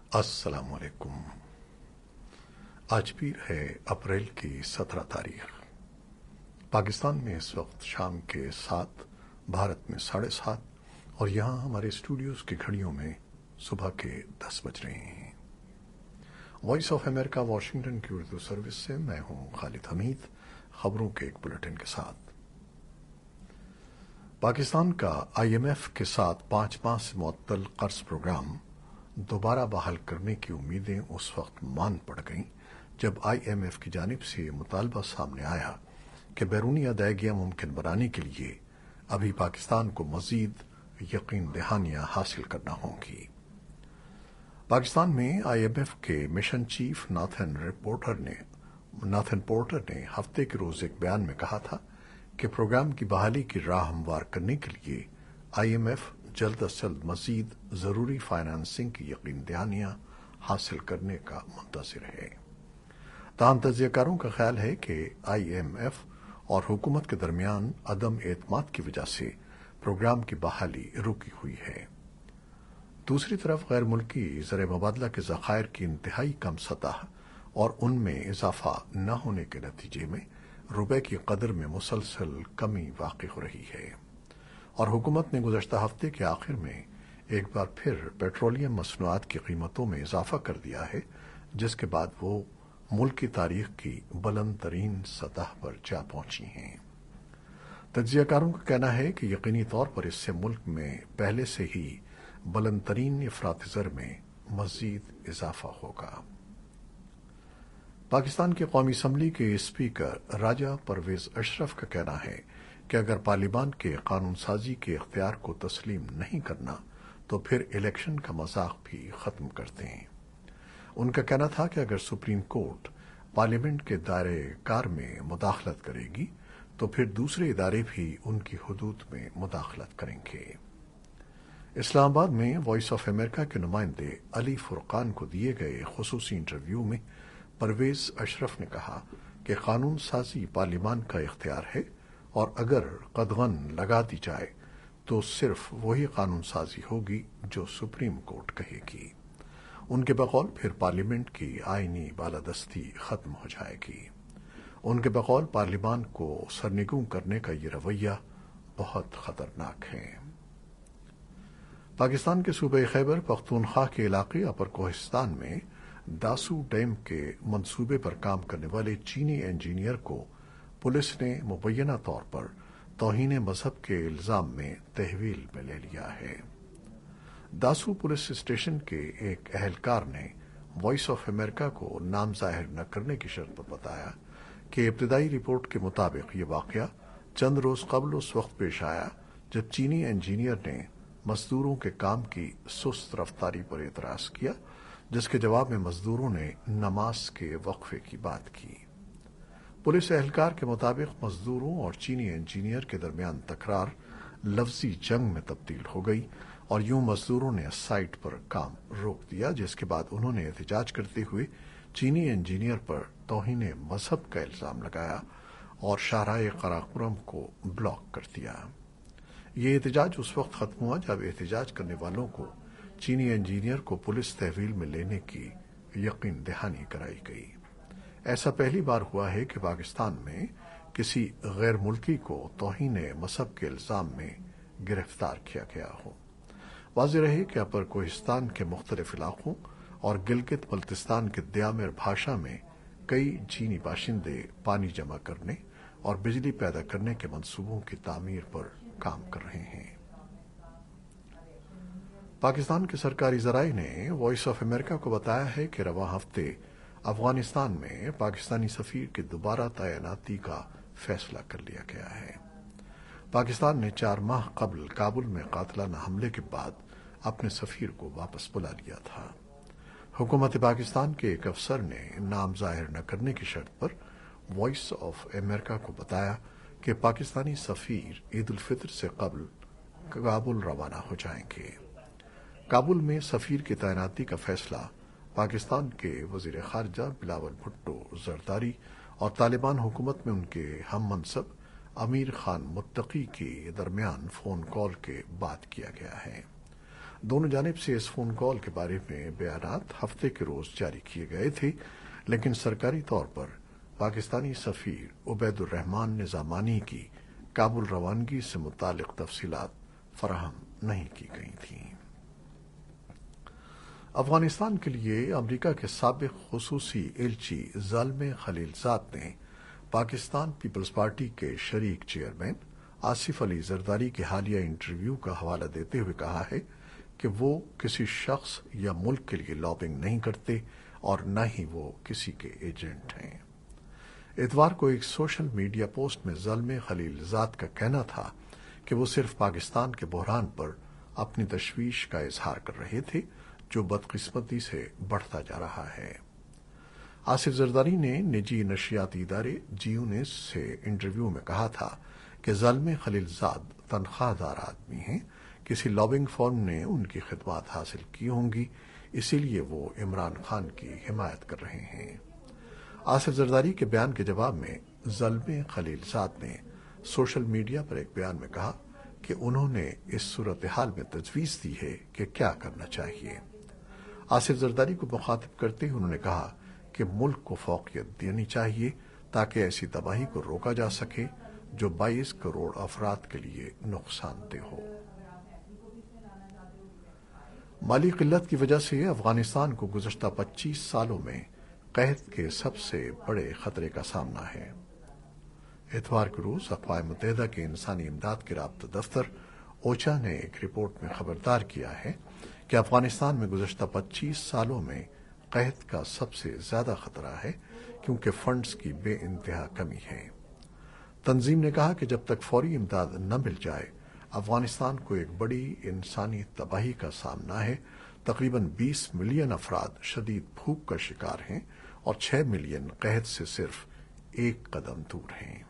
السلام علیکم۔ آج پیر ہے اپریل کی 17 تاریخ۔ پاکستان میں اس وقت شام کے 7، بھارت میں 7:30 اور یہاں ہمارے اسٹوڈیوز کی گھڑیوں میں صبح کے 10 بج رہے ہیں۔ وائس آف امریکہ واشنگٹن کی اردو سروس سے میں ہوں خالد حمید، خبروں کے ایک بلٹن کے ساتھ۔ پاکستان کا IMF کے ساتھ 5 ماہ سے معطل قرض پروگرام دوبارہ بحال کرنے کی امیدیں اس وقت مان پڑ گئیں جب IMF کی جانب سے یہ مطالبہ سامنے آیا کہ بیرونی ادائیگیاں ممکن بنانے کے لیے ابھی پاکستان کو مزید یقین دہانیاں حاصل کرنا ہوں گی۔ پاکستان میں IMF کے مشن چیف ناتھن پورٹر نے ہفتے کے روز ایک بیان میں کہا تھا کہ پروگرام کی بحالی کی راہ ہموار کرنے کے لیے IMF جلد از جلد مزید ضروری فائنانسنگ کی یقین دہانیاں حاصل کرنے کا منتظر ہے۔ تاہم تجزیہ کاروں کا خیال ہے کہ IMF اور حکومت کے درمیان عدم اعتماد کی وجہ سے پروگرام کی بحالی رکی ہوئی ہے۔ دوسری طرف غیر ملکی زر مبادلہ کے ذخائر کی انتہائی کم سطح اور ان میں اضافہ نہ ہونے کے نتیجے میں روپے کی قدر میں مسلسل کمی واقع ہو رہی ہے، اور حکومت نے گزشتہ ہفتے کے آخر میں ایک بار پھر پیٹرولیم مصنوعات کی قیمتوں میں اضافہ کر دیا ہے، جس کے بعد وہ ملک کی تاریخ کی بلند ترین سطح پر جا پہنچی ہیں۔ تجزیہ کاروں کا کہنا ہے کہ یقینی طور پر اس سے ملک میں پہلے سے ہی بلند ترین افراط زر میں مزید اضافہ ہوگا۔ پاکستان کی قومی اسمبلی کے اسپیکر راجہ پرویز اشرف کا کہنا ہے کہ اگر پارلیمان کے قانون سازی کے اختیار کو تسلیم نہیں کرنا تو پھر الیکشن کا مذاق بھی ختم کر دیں۔ ان کا کہنا تھا کہ اگر سپریم کورٹ پارلیمنٹ کے دائرہ کار میں مداخلت کرے گی تو پھر دوسرے ادارے بھی ان کی حدود میں مداخلت کریں گے۔ اسلام آباد میں وائس آف امریکہ کے نمائندے علی فرقان کو دیے گئے خصوصی انٹرویو میں پرویز اشرف نے کہا کہ قانون سازی پارلیمان کا اختیار ہے اور اگر قدغن لگا دی جائے تو صرف وہی قانون سازی ہوگی جو سپریم کورٹ کہے گی۔ ان کے بقول پھر پارلیمنٹ کی آئینی بالادستی ختم ہو جائے گی۔ ان کے بقول پارلیمان کو سرنگوں کرنے کا یہ رویہ بہت خطرناک ہے۔ پاکستان کے صوبہ خیبر پختونخوا کے علاقے اپر کوہستان میں داسو ڈیم کے منصوبے پر کام کرنے والے چینی انجینئر کو پولیس نے مبینہ طور پر توہین مذہب کے الزام میں تحویل میں لے لیا ہے۔ داسو پولیس اسٹیشن کے ایک اہلکار نے وائس آف امریکہ کو نام ظاہر نہ کرنے کی شرط پر بتایا کہ ابتدائی رپورٹ کے مطابق یہ واقعہ چند روز قبل اس وقت پیش آیا جب چینی انجینئر نے مزدوروں کے کام کی سست رفتاری پر اعتراض کیا، جس کے جواب میں مزدوروں نے نماز کے وقفے کی بات کی۔ پولیس اہلکار کے مطابق مزدوروں اور چینی انجینئر کے درمیان تکرار لفظی جنگ میں تبدیل ہو گئی اور یوں مزدوروں نے سائٹ پر کام روک دیا، جس کے بعد انہوں نے احتجاج کرتے ہوئے چینی انجینئر پر توہین مذہب کا الزام لگایا اور شاہراہ قراقرم کو بلاک کر دیا۔ یہ احتجاج اس وقت ختم ہوا جب احتجاج کرنے والوں کو چینی انجینئر کو پولیس تحویل میں لینے کی یقین دہانی کرائی گئی۔ ایسا پہلی بار ہوا ہے کہ پاکستان میں کسی غیر ملکی کو توہین مذہب کے الزام میں گرفتار کیا گیا ہو۔ واضح رہے کہ اپر کوہستان کے مختلف علاقوں اور گلگت بلتستان کے دیامر بھاشا میں کئی چینی باشندے پانی جمع کرنے اور بجلی پیدا کرنے کے منصوبوں کی تعمیر پر کام کر رہے ہیں۔ پاکستان کے سرکاری ذرائع نے وائس آف امریکہ کو بتایا ہے کہ رواں ہفتے افغانستان میں پاکستانی سفیر کی دوبارہ تعیناتی کا فیصلہ کر لیا گیا ہے۔ پاکستان نے 4 ماہ قبل کابل میں قاتلانہ حملے کے بعد اپنے سفیر کو واپس بلا لیا تھا۔ حکومت پاکستان کے ایک افسر نے نام ظاہر نہ کرنے کی شرط پر وائس آف امریکہ کو بتایا کہ پاکستانی سفیر عید الفطر سے قبل کابل روانہ ہو جائیں گے۔ کابل میں سفیر کی تعیناتی کا فیصلہ پاکستان کے وزیر خارجہ بلاول بھٹو زرداری اور طالبان حکومت میں ان کے ہم منصب امیر خان متقی کے درمیان فون کال کے بعد کیا گیا ہے۔ دونوں جانب سے اس فون کال کے بارے میں بیانات ہفتے کے روز جاری کیے گئے تھے، لیکن سرکاری طور پر پاکستانی سفیر عبید الرحمان نظامانی کی کابل روانگی سے متعلق تفصیلات فراہم نہیں کی گئی تھیں۔ افغانستان کے لیے امریکہ کے سابق خصوصی ایلچی زلمے خلیلزاد نے پاکستان پیپلز پارٹی کے شریک چیئرمین آصف علی زرداری کے حالیہ انٹرویو کا حوالہ دیتے ہوئے کہا ہے کہ وہ کسی شخص یا ملک کے لیے لابنگ نہیں کرتے اور نہ ہی وہ کسی کے ایجنٹ ہیں۔ اتوار کو ایک سوشل میڈیا پوسٹ میں زلمے خلیلزاد کا کہنا تھا کہ وہ صرف پاکستان کے بحران پر اپنی تشویش کا اظہار کر رہے تھے جو بدقسمتی سے بڑھتا جا رہا ہے۔ آصف زرداری نے نجی نشریاتی ادارے جیو نیوز سے انٹرویو میں کہا تھا کہ زلمے خلیلزاد تنخواہ دار آدمی ہیں، کسی لابنگ فرم نے ان کی خدمات حاصل کی ہوں گی، اسی لیے وہ عمران خان کی حمایت کر رہے ہیں۔ آصف زرداری کے بیان کے جواب میں زلمے خلیلزاد نے سوشل میڈیا پر ایک بیان میں کہا کہ انہوں نے اس صورتحال میں تجویز دی ہے کہ کیا کرنا چاہیے۔ آصف زرداری کو مخاطب کرتے ہوئے انہوں نے کہا کہ ملک کو فوقیت دینی چاہیے تاکہ ایسی تباہی کو روکا جا سکے جو 22 کروڑ افراد کے لیے نقصان دہ ہو۔ مالی قلت کی وجہ سے افغانستان کو گزشتہ 25 سالوں میں قحط کے سب سے بڑے خطرے کا سامنا ہے۔ اتوار کے روز اقوام متحدہ کے انسانی امداد کے رابطہ دفتر اوچا نے ایک رپورٹ میں خبردار کیا ہے کہ افغانستان میں گزشتہ 25 سالوں میں قحط کا سب سے زیادہ خطرہ ہے کیونکہ فنڈز کی بے انتہا کمی ہے۔ تنظیم نے کہا کہ جب تک فوری امداد نہ مل جائے افغانستان کو ایک بڑی انسانی تباہی کا سامنا ہے۔ تقریباً 20 ملین افراد شدید بھوک کا شکار ہیں اور 6 ملین قحط سے صرف ایک قدم دور ہیں۔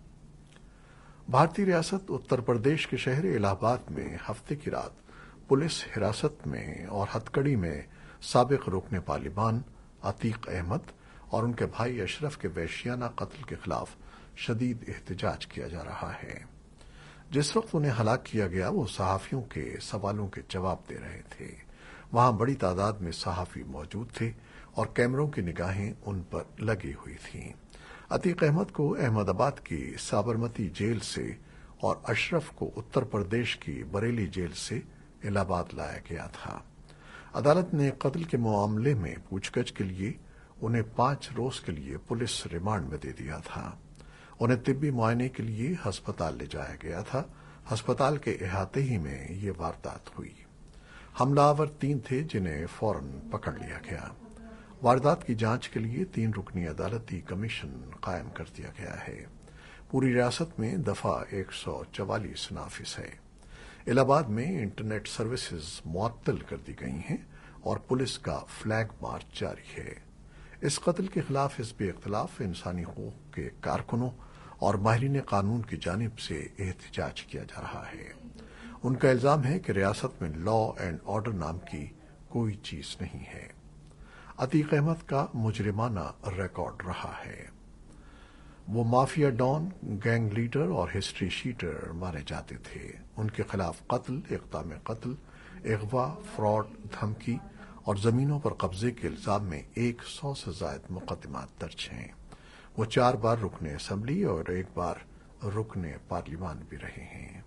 بھارتی ریاست اتر پردیش کے شہر الہ آباد میں ہفتے کی رات پولیس حراست میں اور ہتکڑی میں سابق رکن پارلیمان عتیق احمد اور ان کے بھائی اشرف کے وحشیانہ قتل کے خلاف شدید احتجاج کیا جا رہا ہے۔ جس وقت انہیں ہلاک کیا گیا وہ صحافیوں کے سوالوں کے جواب دے رہے تھے۔ وہاں بڑی تعداد میں صحافی موجود تھے اور کیمروں کی نگاہیں ان پر لگی ہوئی تھیں۔ عتیق احمد کو احمد آباد کی سابرمتی جیل سے اور اشرف کو اتر پردیش کی بریلی جیل سے الہ آباد لایا گیا تھا۔ عدالت نے قتل کے معاملے میں پوچھ گچھ کے لیے انہیں 5 روز کے لیے پولیس ریمانڈ میں دے دیا تھا۔ انہیں طبی معائنے کے لیے ہسپتال لے جایا گیا تھا۔ ہسپتال کے احاطے ہی میں یہ واردات ہوئی۔ حملہ آور 3 تھے جنہیں فوراً پکڑ لیا گیا۔ واردات کی جانچ کے لیے 3 رکنی عدالتی کمیشن قائم کر دیا گیا ہے۔ پوری ریاست میں دفعہ 144 نافذ ہے۔ الہ آباد میں انٹرنیٹ سروسز معطل کر دی گئی ہیں اور پولیس کا فلیگ مارچ جاری ہے۔ اس قتل کے خلاف حزب اختلاف انسانی حقوق کے کارکنوں اور ماہرین قانون کی جانب سے احتجاج کیا جا رہا ہے۔ ان کا الزام ہے کہ ریاست میں لا اینڈ آرڈر نام کی کوئی چیز نہیں ہے۔ عتیق احمد کا مجرمانہ ریکارڈ رہا ہے۔ وہ مافیا ڈان، گینگ لیڈر اور ہسٹری شیٹر مانے جاتے تھے۔ ان کے خلاف قتل، اقدام قتل، اغوا، فراڈ، دھمکی اور زمینوں پر قبضے کے الزام میں 100 سے زائد مقدمات درج ہیں۔ وہ 4 بار رکن اسمبلی اور 1 بار رکن پارلیمان بھی رہے ہیں۔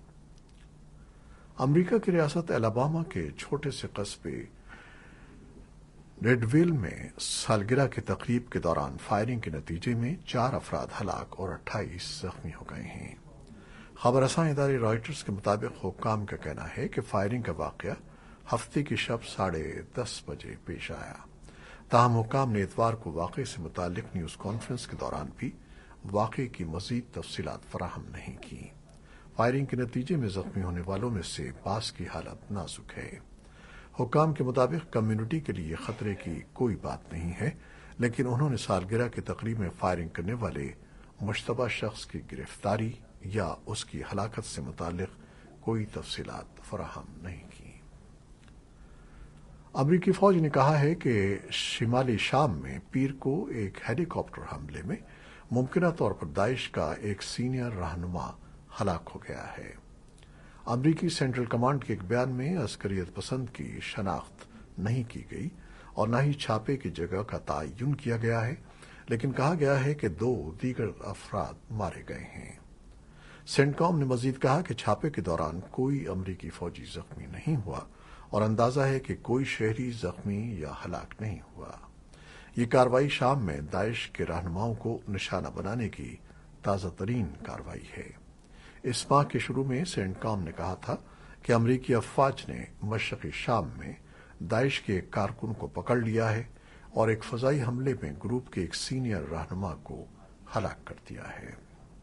امریکہ کی ریاست الاباما کے چھوٹے سے قصبے ریڈویل میں سالگرہ کی تقریب کے دوران فائرنگ کے نتیجے میں 4 افراد ہلاک اور 28 زخمی ہو گئے ہیں۔ خبر رساں ادارے رائٹرز کے مطابق حکام کا کہنا ہے کہ فائرنگ کا واقعہ ہفتے کی شب 10:30 بجے پیش آیا۔ تاہم حکام نے اتوار کو واقعے سے متعلق نیوز کانفرنس کے دوران بھی واقعے کی مزید تفصیلات فراہم نہیں کی۔ فائرنگ کے نتیجے میں زخمی ہونے والوں میں سے 5 کی حالت نازک ہے۔ حکام کے مطابق کمیونٹی کے لیے خطرے کی کوئی بات نہیں ہے، لیکن انہوں نے سالگرہ کی تقریب میں فائرنگ کرنے والے مشتبہ شخص کی گرفتاری یا اس کی ہلاکت سے متعلق کوئی تفصیلات فراہم نہیں کی۔ امریکی فوج نے کہا ہے کہ شمالی شام میں پیر کو ایک ہیلی کاپٹر حملے میں ممکنہ طور پر داعش کا ایک سینئر رہنما ہلاک ہو گیا ہے۔ امریکی سینٹرل کمانڈ کے ایک بیان میں عسکریت پسند کی شناخت نہیں کی گئی اور نہ ہی چھاپے کی جگہ کا تعین کیا گیا ہے، لیکن کہا گیا ہے کہ 2 دیگر افراد مارے گئے ہیں۔ سینٹ کام نے مزید کہا کہ چھاپے کے دوران کوئی امریکی فوجی زخمی نہیں ہوا اور اندازہ ہے کہ کوئی شہری زخمی یا ہلاک نہیں ہوا۔ یہ کارروائی شام میں داعش کے رہنماؤں کو نشانہ بنانے کی تازہ ترین کارروائی ہے۔ اس ماہ کے شروع میں سینٹ کام نے کہا تھا کہ امریکی افواج نے مشرقی شام میں داعش کے ایک کارکن کو پکڑ لیا ہے اور ایک فضائی حملے میں گروپ کے ایک سینئر رہنما کو ہلاک کر دیا ہے۔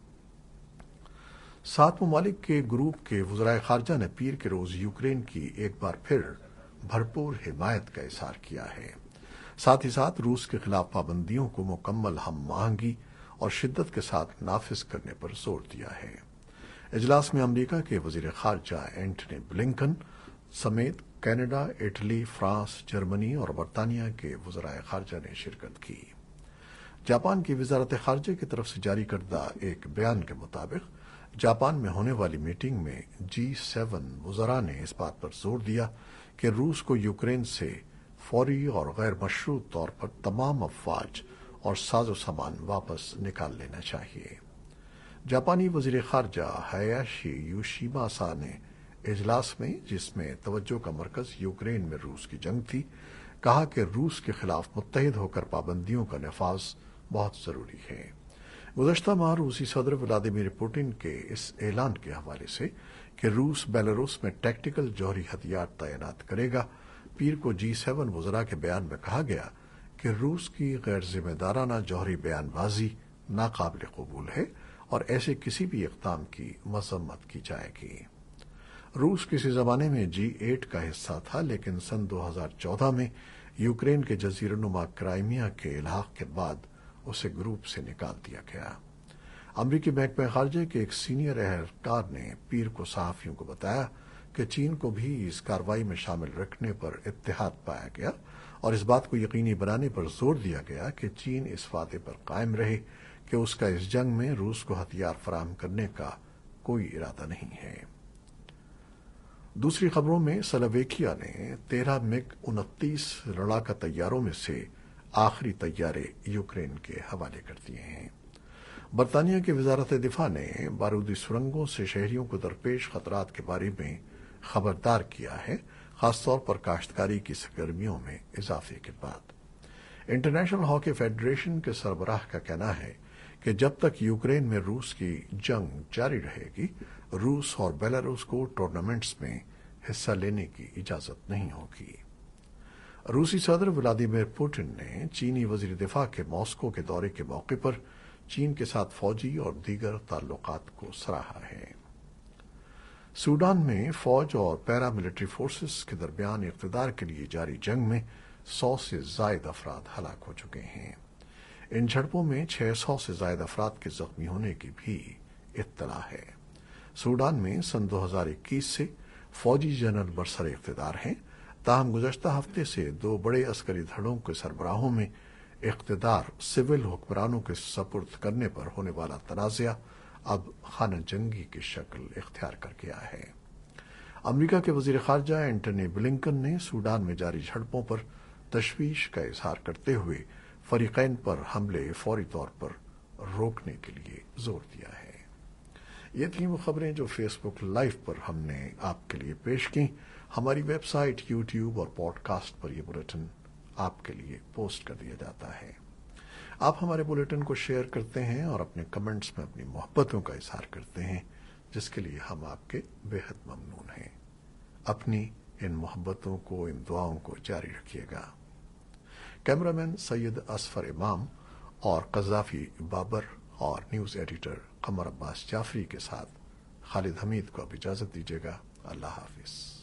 7 ممالک کے گروپ کے وزرائے خارجہ نے پیر کے روز یوکرین کی ایک بار پھر بھرپور حمایت کا اظہار کیا ہے۔ ساتھ ہی ساتھ روس کے خلاف پابندیوں کو مکمل ہم آہنگی اور شدت کے ساتھ نافذ کرنے پر زور دیا ہے۔ اجلاس میں امریکہ کے وزیر خارجہ اینٹنی بلنکن سمیت کینیڈا، اٹلی، فرانس، جرمنی اور برطانیہ کے وزرائے خارجہ نے شرکت کی۔ جاپان کی وزارت خارجہ کی طرف سے جاری کردہ ایک بیان کے مطابق جاپان میں ہونے والی میٹنگ میں G7 وزراء نے اس بات پر زور دیا کہ روس کو یوکرین سے فوری اور غیر مشروط طور پر تمام افواج اور ساز و سامان واپس نکال لینا چاہیے۔ جاپانی وزیر خارجہ ہایاشی یوشیماسا نے اجلاس میں، جس میں توجہ کا مرکز یوکرین میں روس کی جنگ تھی، کہا کہ روس کے خلاف متحد ہو کر پابندیوں کا نفاذ بہت ضروری ہے۔ گزشتہ ماہ روسی صدر ولادیمیر پوٹن کے اس اعلان کے حوالے سے کہ روس بیلاروس میں ٹیکٹیکل جوہری ہتھیار تعینات کرے گا، پیر کو G7 وزراء کے بیان میں کہا گیا کہ روس کی غیر ذمہ دارانہ جوہری بیان بازی ناقابل قبول ہے اور ایسے کسی بھی اقدام کی مذمت کی جائے گی۔ روس کسی زمانے میں G8 کا حصہ تھا، لیکن سن 2014 میں یوکرین کے جزیرہ نما کرائمیا کے الحاق کے بعد اسے گروپ سے نکال دیا گیا۔ امریکی محکمہ خارجہ کے ایک سینئر اہلکار نے پیر کو صحافیوں کو بتایا کہ چین کو بھی اس کارروائی میں شامل رکھنے پر اتحاد پایا گیا اور اس بات کو یقینی بنانے پر زور دیا گیا کہ چین اس وعدے پر قائم رہے کہ اس کا اس جنگ میں روس کو ہتھیار فراہم کرنے کا کوئی ارادہ نہیں ہے۔ دوسری خبروں میں سلویکیا نے 13 MiG-29 لڑاکا طیاروں میں سے آخری طیارے یوکرین کے حوالے کر دیے ہیں۔ برطانیہ کی وزارت دفاع نے بارودی سرنگوں سے شہریوں کو درپیش خطرات کے بارے میں خبردار کیا ہے، خاص طور پر کاشتکاری کی سرگرمیوں میں اضافے کے بعد۔ انٹرنیشنل ہاکی فیڈریشن کے سربراہ کا کہنا ہے کہ جب تک یوکرین میں روس کی جنگ جاری رہے گی، روس اور بیلاروس کو ٹورنامنٹس میں حصہ لینے کی اجازت نہیں ہوگی۔ روسی صدر ولادیمیر پوٹن نے چینی وزیر دفاع کے ماسکو کے دورے کے موقع پر چین کے ساتھ فوجی اور دیگر تعلقات کو سراہا ہے۔ سوڈان میں فوج اور پیرا ملٹری فورسز کے درمیان اقتدار کے لیے جاری جنگ میں 100 سے زائد افراد ہلاک ہو چکے ہیں۔ ان جھڑپوں میں 600 سے زائد افراد کے زخمی ہونے کی بھی اطلاع ہے۔ سوڈان میں سن 2021 سے فوجی جنرل برسر اقتدار ہیں، تاہم گزشتہ ہفتے سے 2 بڑے عسکری دھڑوں کے سربراہوں میں اقتدار سول حکمرانوں کے سپرد کرنے پر ہونے والا تنازعہ اب خانہ جنگی کی شکل اختیار کر گیا ہے۔ امریکہ کے وزیر خارجہ اینٹنی بلنکن نے سوڈان میں جاری جھڑپوں پر تشویش کا اظہار کرتے ہوئے فریقین پر حملے فوری طور پر روکنے کے لیے زور دیا ہے۔ یہ تھیں وہ خبریں جو فیس بک لائیو پر ہم نے آپ کے لیے پیش کی۔ ہماری ویب سائٹ، یوٹیوب اور پوڈ کاسٹ پر یہ بلیٹن آپ کے لیے پوسٹ کر دیا جاتا ہے۔ آپ ہمارے بلیٹن کو شیئر کرتے ہیں اور اپنے کمنٹس میں اپنی محبتوں کا اظہار کرتے ہیں، جس کے لیے ہم آپ کے بے حد ممنون ہیں۔ اپنی ان محبتوں کو، ان دعاؤں کو جاری رکھیے گا۔ کیمرامین سید اصفر امام اور قذافی بابر اور نیوز ایڈیٹر قمر عباس جعفری کے ساتھ خالد حمید کو اب اجازت دیجیے گا۔ اللہ حافظ۔